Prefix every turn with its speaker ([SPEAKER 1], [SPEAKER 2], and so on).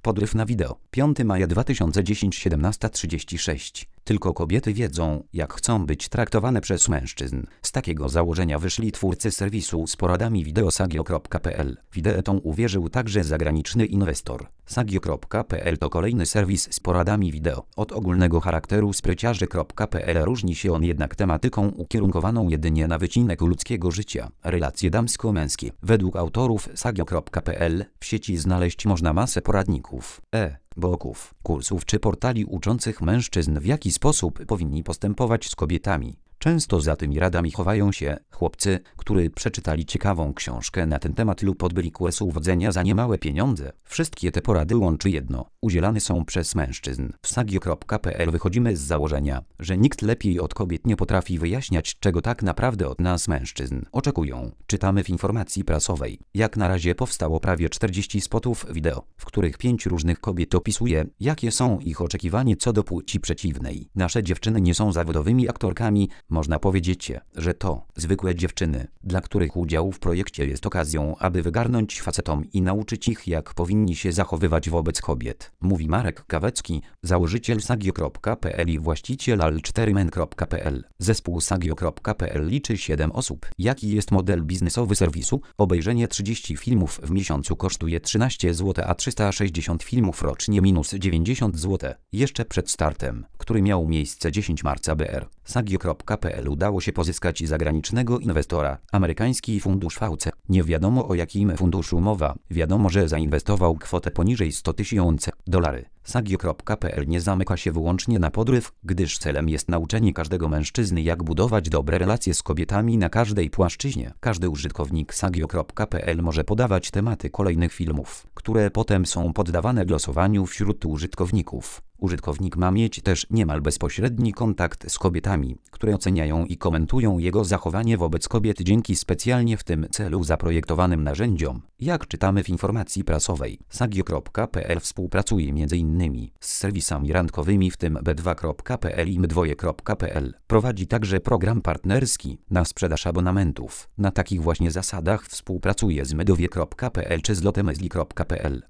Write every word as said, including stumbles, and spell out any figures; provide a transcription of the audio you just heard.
[SPEAKER 1] Podryw na wideo. piątego maja dwa tysiące dziesiątego, siedemnasta trzydzieści sześć. Tylko kobiety wiedzą, jak chcą być traktowane przez mężczyzn. Z takiego założenia wyszli twórcy serwisu z poradami wideo sagio kropka pe el. W ideę tą uwierzył także zagraniczny inwestor. sagio kropka pe el to kolejny serwis z poradami wideo. Od ogólnego charakteru spryciarzy kropka pe el różni się on jednak tematyką ukierunkowaną jedynie na wycinek ludzkiego życia, relacje damsko-męskie. Według autorów sagio kropka pe el w sieci znaleźć można masę poradników, e-booków, kursów czy portali uczących mężczyzn, w jaki sposób powinni postępować z kobietami. Często za tymi radami chowają się chłopcy, którzy przeczytali ciekawą książkę na ten temat lub odbyli kurs uwodzenia za niemałe pieniądze. Wszystkie te porady łączy jedno: udzielane są przez mężczyzn. W sagio kropka pe el wychodzimy z założenia, że nikt lepiej od kobiet nie potrafi wyjaśniać, czego tak naprawdę od nas mężczyzn oczekują. Czytamy w informacji prasowej. Jak na razie powstało prawie czterdzieści spotów wideo, w których pięć różnych kobiet opisuje, jakie są ich oczekiwania co do płci przeciwnej. Nasze dziewczyny nie są zawodowymi aktorkami. Można powiedzieć, że to zwykłe dziewczyny, dla których udział w projekcie jest okazją, aby wygarnąć facetom i nauczyć ich, jak powinni się zachowywać wobec kobiet. Mówi Marek Kawecki, założyciel sagio kropka pe el i właściciel al cztery men kropka pe el. Zespół sagio kropka pe el liczy siedem osób. Jaki jest model biznesowy serwisu? Obejrzenie trzydziestu filmów w miesiącu kosztuje trzynaście złotych, a trzysta sześćdziesiąt filmów rocznie minus dziewięćdziesiąt złotych. Jeszcze przed startem, który miał miejsce dziesiątego marca br. sagio kropka pe el udało się pozyskać zagranicznego inwestora, amerykański fundusz V C. Nie wiadomo, o jakim funduszu mowa. Wiadomo, że zainwestował kwotę poniżej sto tysięcy dolarów. sagio kropka pe el nie zamyka się wyłącznie na podryw, gdyż celem jest nauczenie każdego mężczyzny, jak budować dobre relacje z kobietami na każdej płaszczyźnie. Każdy użytkownik sagio kropka pe el może podawać tematy kolejnych filmów, które potem są poddawane głosowaniu wśród użytkowników. Użytkownik ma mieć też niemal bezpośredni kontakt z kobietami, które oceniają i komentują jego zachowanie wobec kobiet dzięki specjalnie w tym celu zaprojektowanym narzędziom. Jak czytamy w informacji prasowej, sagio kropka pe el współpracuje m.in. z serwisami randkowymi, w tym be dwa kropka pe el i my dwa kropka pe el. Prowadzi także program partnerski na sprzedaż abonamentów. Na takich właśnie zasadach współpracuje z my dwa kropka pe el czy z lotemezli kropka pe el.